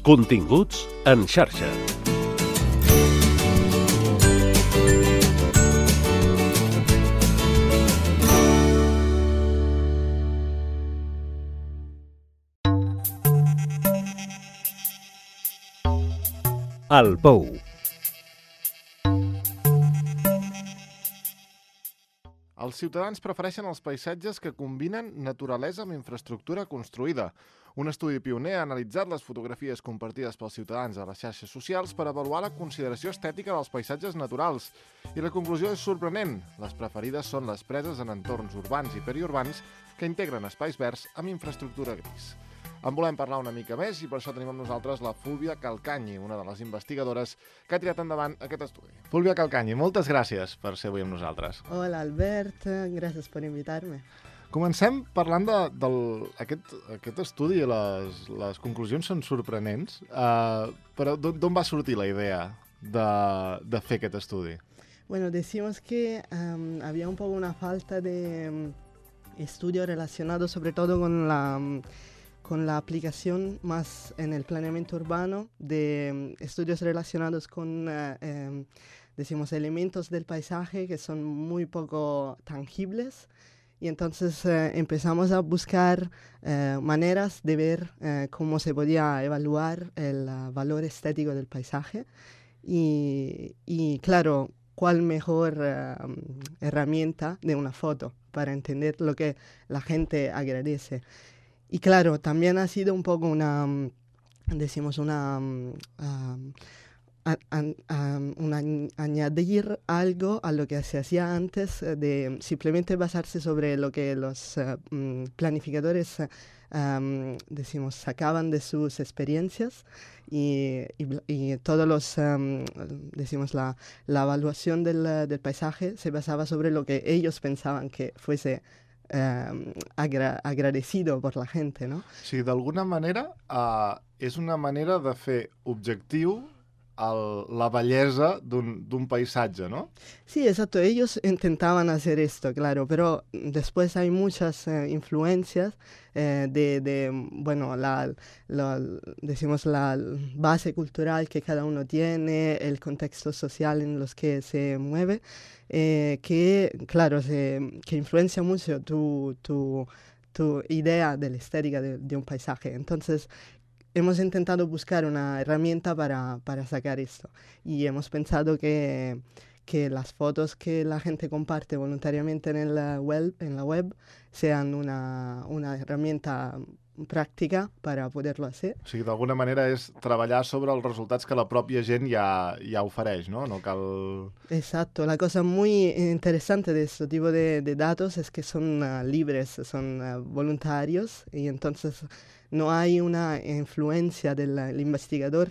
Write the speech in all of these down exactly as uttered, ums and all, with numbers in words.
Continguts en xarxa. El Pou. Els ciutadans prefereixen els paisatges que combinen naturalesa amb infraestructura construïda. Un estudi pioner ha analitzat les fotografies compartides pels ciutadans a les xarxes socials per avaluar la consideració estètica dels paisatges naturals. I la conclusió és sorprenent. Les preferides són les preses en entorns urbans i periurbans que integren espais verds amb infraestructura gris. En volem parlar una mica més i per això tenim amb nosaltres la Fúlvia Calcanyi, una de les investigadores que ha tirat endavant aquest estudi. Fúlvia Calcanyi, moltes gràcies per ser avui amb nosaltres. Hola, Albert, gràcies per invitar-me. Comencem parlant de, del, aquest, aquest estudi i les, les conclusions són sorprenents, uh, però d'on va sortir la idea de, de fer aquest estudi? Bueno, decimos que um, había un poco una falta de um, estudio relacionado sobre todo con la... Um, con la aplicación más en el planeamiento urbano de um, estudios relacionados con, uh, eh, decimos, elementos del paisaje que son muy poco tangibles. Y entonces uh, empezamos a buscar uh, maneras de ver uh, cómo se podía evaluar el uh, valor estético del paisaje. Y, y claro, cuál mejor uh, herramienta de una foto para entender lo que la gente agradece. Y claro, también ha sido un poco una, decimos, una, um, a, a, a, una añadir algo a lo que se hacía antes de simplemente basarse sobre lo que los uh, planificadores, um, decimos, sacaban de sus experiencias y, y, y todos los, um, decimos, la, la evaluación del, del paisaje se basaba sobre lo que ellos pensaban que fuese Eh, agra agradecido por la gente, ¿no? Sí, d'alguna manera uh, és una manera de fer objectiu el, la bellesa d'un paisatge, ¿no? Sí, exacto. Ellos intentaban hacer esto, claro, pero después hay muchas eh, influencias eh, de, de, bueno, la, la, decimos, la base cultural que cada uno tiene, el contexto social en los que se mueve, eh, que, claro, se, que influencia mucho tu, tu, tu idea de la estética de, de un paisaje. Entonces, hemos intentado buscar una herramienta para, para sacar esto y hemos pensado que, que las fotos que la gente comparte voluntariamente en la web, en la web sean una, una herramienta pràctica per a poder-lo hacer. O sigui, d'alguna manera és treballar sobre els resultats que la pròpia gent ja, ja ofereix, ¿no? No cal... Exacto. La cosa muy interesante de este tipo de, de datos es que son uh, libres, son uh, voluntarios y entonces no hay una influencia del, del investigador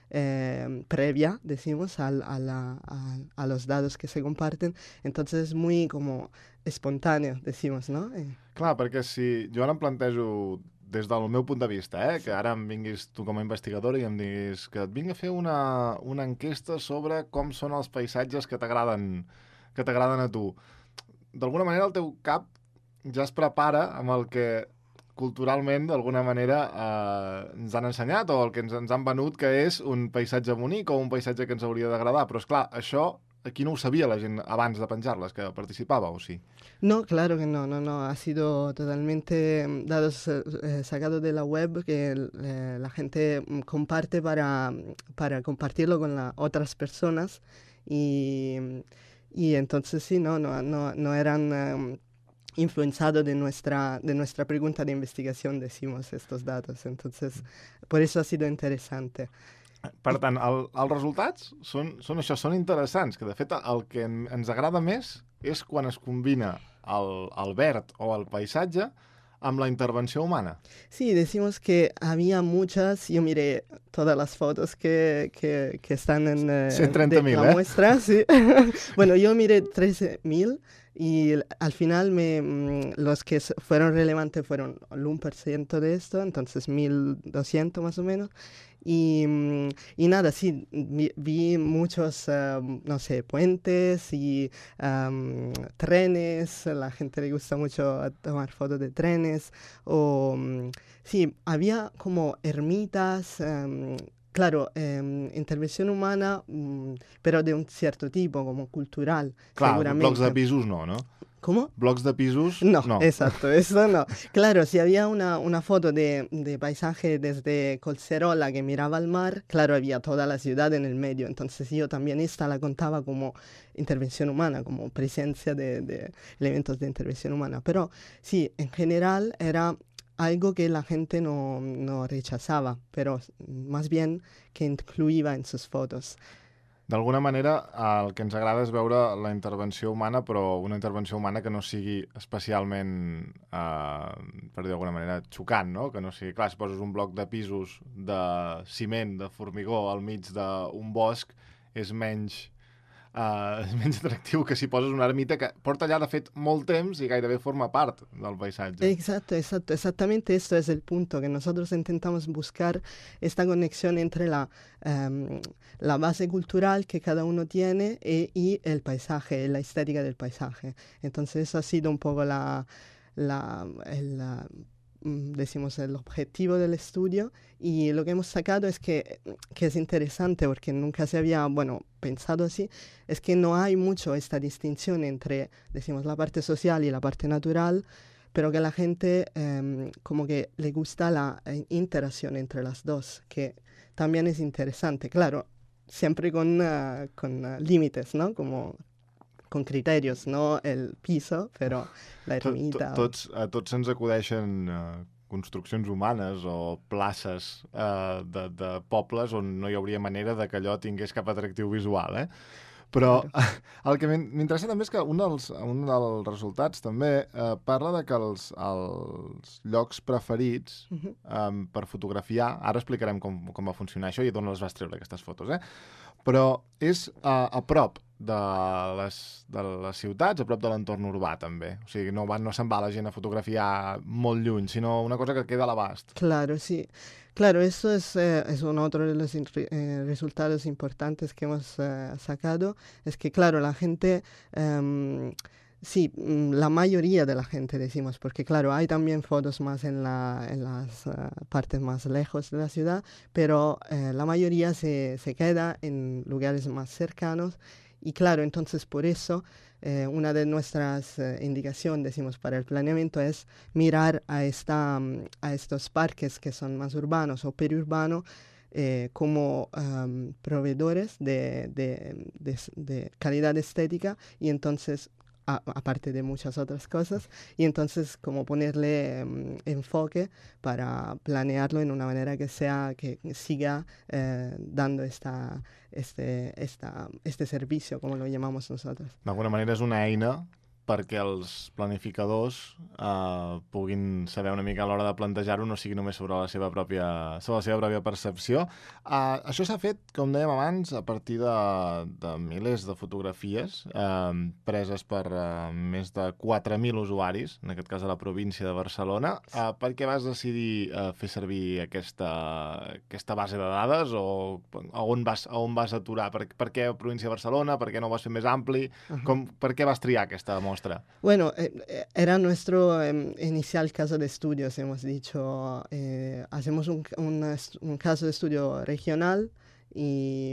eh, previa, decimos, al, a, la, a, a los datos que se comparten. Entonces es muy como espontáneo, decimos, ¿no? Eh. Clar, perquè si jo ara em plantejo des del meu punt de vista, eh, que ara em vinguis tu com a investigadora i em diguis que et vinc a fer una, una enquesta sobre com són els paisatges que t'agraden que t'agraden a tu. D'alguna manera el teu cap ja es prepara amb el que culturalment, d'alguna manera, eh, ens han ensenyat o el que ens, ens han venut que és un paisatge bonic o un paisatge que ens hauria d'agradar. Però, és clar, això aquí no ho sabia la gent abans de penjar-les, que participava, ¿o sí? No, claro que no, no, no. Ha sido totalmente dados eh, sacados de la web que eh, la gente comparte para, para compartirlo con la, otras personas y, y entonces sí, no, no, no, no eran um, influenciados de nuestra, de nuestra pregunta de investigación, decimos, estos datos. Entonces, por eso ha sido interesante. Per tant, el, els resultats són, són això, són interessants, que de fet el que en, ens agrada més és quan es combina el, el verd o el paisatge amb la intervenció humana. Sí, decimos que había muchas, yo miré todas las fotos que, que, que están en eh, ciento treinta mil, la ¿eh? muestra, sí. Bueno, yo miré trece mil Y l- al final me, mm, los que s- fueron relevantes fueron el uno por ciento de esto, entonces mil doscientos más o menos. Y, mm, y nada, sí, vi, vi muchos, ah, no sé, puentes y am, trenes, a la gente le gusta mucho tomar fotos de trenes, o mm, sí, había como ermitas, am, claro, em, intervención humana, mm, pero de un cierto tipo, como cultural, Clar, blocs de seguramente. pisos no, no? ¿Cómo? Blocs de pisos, No, no. exacto, eso no. Claro, si había una, una foto de, de paisaje desde Colserola que miraba al mar, claro, había toda la ciudad en el medio. Entonces yo también esta la contaba como intervención humana, como presencia de, de elementos de intervención humana. Pero sí, en general era algo que la gente no, no rechazaba, pero más bien que incluía en sus fotos. D'alguna manera, el que ens agrada és veure la intervenció humana, però una intervenció humana que no sigui especialment, eh, per dir d'alguna manera, xocant, no? Que no sigui, clar, si poses un bloc de pisos de ciment, de formigó, al mig d'un bosc, és menys, eh, és menys atractiu que si poses una ermita que porta allà, de fet, molt temps i gairebé forma part del paisatge. Exacto, exacto, exactamente esto es el punto, que nosotros intentamos buscar esta conexión entre la, em, la base cultural que cada uno tiene e- y el paisaje, la estética del paisaje. Entonces eso ha sido un poco la, la, el, la, mm, decimos, el objetivo del estudio, y lo que hemos sacado es que, que es interesante porque nunca se había, bueno, pensado así, es que no hay mucho esta distinción entre, decimos, la parte social y la parte natural, pero que la gente em, como que le gusta la eh, interacción entre las dos, que también es interesante, claro, siempre con, ah, con ah, límites, ¿no? Como con criterios, no el piso, pero la To- to- ermita. o- Tots, a tots se'ns acudeixen eh, construccions humanes o places eh, de, de pobles on no hi hauria manera de que allò tingués cap atractiu visual, eh? Però Claro. el que m'in- m'interessa també és que un dels, un dels resultats també eh, parla de que els, els llocs preferits Ujú. um, per fotografiar, ara explicarem com, com va funcionar això i d'on les vas treure aquestes fotos, eh? Però és a, a prop de les, de les ciutats, a prop de l'entorn urbà també. O sigui, no, va, no se'n va la gent a fotografiar molt lluny, sinó una cosa que queda a l'abast. Claro, sí. Claro, eso es, eh, es un otro de los in- re- eh, resultados importantes que hemos eh, sacado. Es que, claro, la gente, em, sí, mm, la mayoría de la gente decimos, porque, claro, hay también fotos más en, la, en las eh, partes más lejos de la ciudad, pero eh, la mayoría se, se queda en lugares más cercanos. Y, claro, entonces por eso eh, una de nuestras eh, indicaciones, decimos, para el planeamiento es mirar a, esta, mm, a estos parques que son más urbanos o periurbanos eh, como am, proveedores de, de- de s- de calidad estética, y entonces, a- aparte de muchas otras cosas, y entonces como ponerle em, enfoque para planearlo en una manera que sea, que siga eh, dando esta, este, esta, este servicio, como lo llamamos nosotros. D'alguna manera és una eina perquè els planificadors eh, puguin saber una mica a l'hora de plantejar-ho, no sigui només sobre la seva pròpia, sobre la seva pròpia percepció. Uh, això s'ha fet, com dèiem abans, a partir de, de milers de fotografies eh, preses per uh, més de quatre mil usuaris, en aquest cas a la província de Barcelona. Uh, per què vas decidir uh, fer servir aquesta, aquesta base de dades, o a on vas, a on vas aturar? Per, per què província de Barcelona? Per què no ho vas fer més ampli? Com, per què vas triar aquesta mostra? Bueno, eh, eh, era nuestro em, inicial caso de estudios, hemos dicho, eh, hacemos un, ca- una est- un caso de estudio regional, y,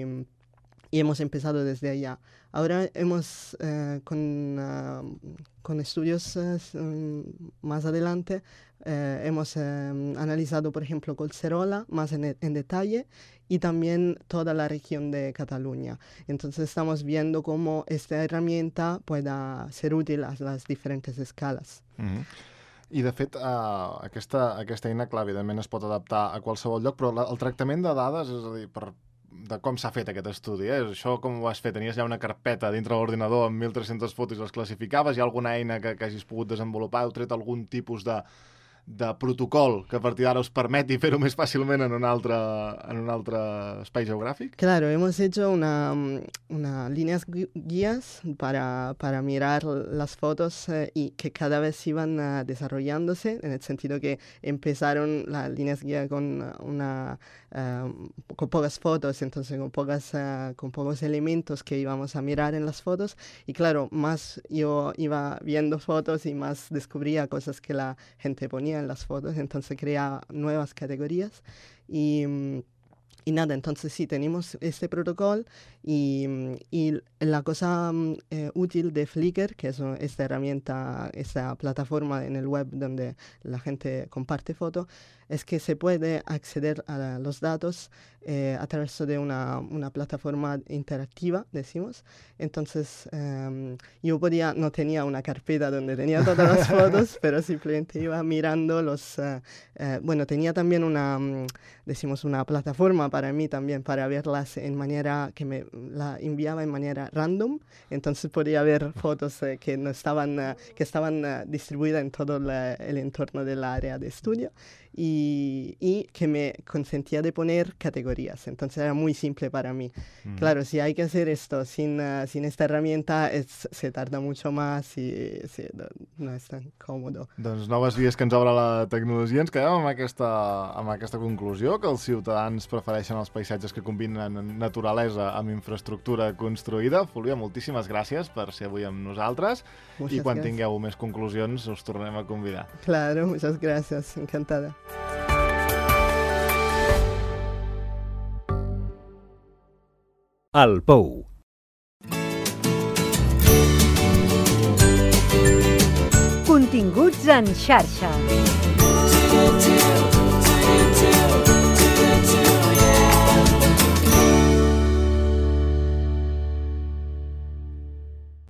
y hemos empezado desde allá. Ahora hemos, eh, con, ah, con estudios eh, s- mm, más adelante, eh, hemos em, analizado, por ejemplo, Colserola más en, e- en detalle, y también toda la región de Cataluña. Entonces estamos viendo cómo esta herramienta pueda ser útil a las diferentes escalas. Mm -hmm. I, de fet, uh, aquesta, aquesta eina, clar, evidentment es pot adaptar a qualsevol lloc, però la, el tractament de dades, és a dir, per, de com s'ha fet aquest estudi, eh? Això com ho has fet? Tenies ja una carpeta dintre l'ordinador amb mil tres-centes fotos i les classificaves? Hi ha alguna eina que, que hagis pogut desenvolupar? Heu tret algun tipus de de protocol que a partir d'ara us permeti fer-ho més fàcilment en un altre, en un altre espai geogràfic? Claro, hemos hecho una, una líneas gui- guías para, para mirar las fotos eh, y que cada vez iban uh, desarrollándose, en el sentido que empezaron las líneas guías con uh, una uh, con pocas fotos, entonces con pocas uh, con pocos elementos que íbamos a mirar en las fotos, y claro, más yo iba viendo fotos y más descubría cosas que la gente ponía en las fotos, entonces creaba nuevas categorías y mm, y nada, entonces sí, tenemos este protocolo y, mm, y la cosa mm, eh, útil de Flickr, que es uh, esta herramienta, esta plataforma en el web donde la gente comparte fotos, es que se puede acceder a los datos eh, a través de una, una plataforma interactiva, decimos. Entonces, em, yo podía, no tenía una carpeta donde tenía todas las fotos, pero simplemente iba mirando los... eh, eh, bueno, tenía también una, mm, decimos, una plataforma para mí también, para verlas en manera que me la enviaba en manera random. Entonces podía ver fotos eh, que no estaban, eh, que estaban eh, distribuidas en todo la- el entorno del área de estudio. Y, y que me consentía de poner categorías. Entonces era muy simple para mí. Mm. Claro, si hay que hacer esto sin, uh, sin esta herramienta, es, se tarda mucho más y sí, no, no es tan cómodo. Doncs noves vies que ens obre la tecnologia. Ens quedem amb aquesta, amb aquesta conclusió, que els ciutadans prefereixen els paisatges que combinen naturalesa amb infraestructura construïda. Fulvia, moltíssimes gràcies per ser avui amb nosaltres. Muchas I quan gracias. tingueu més conclusions us tornem a convidar. Claro, muchas gracias, encantada. El Pou. Continguts en xarxa.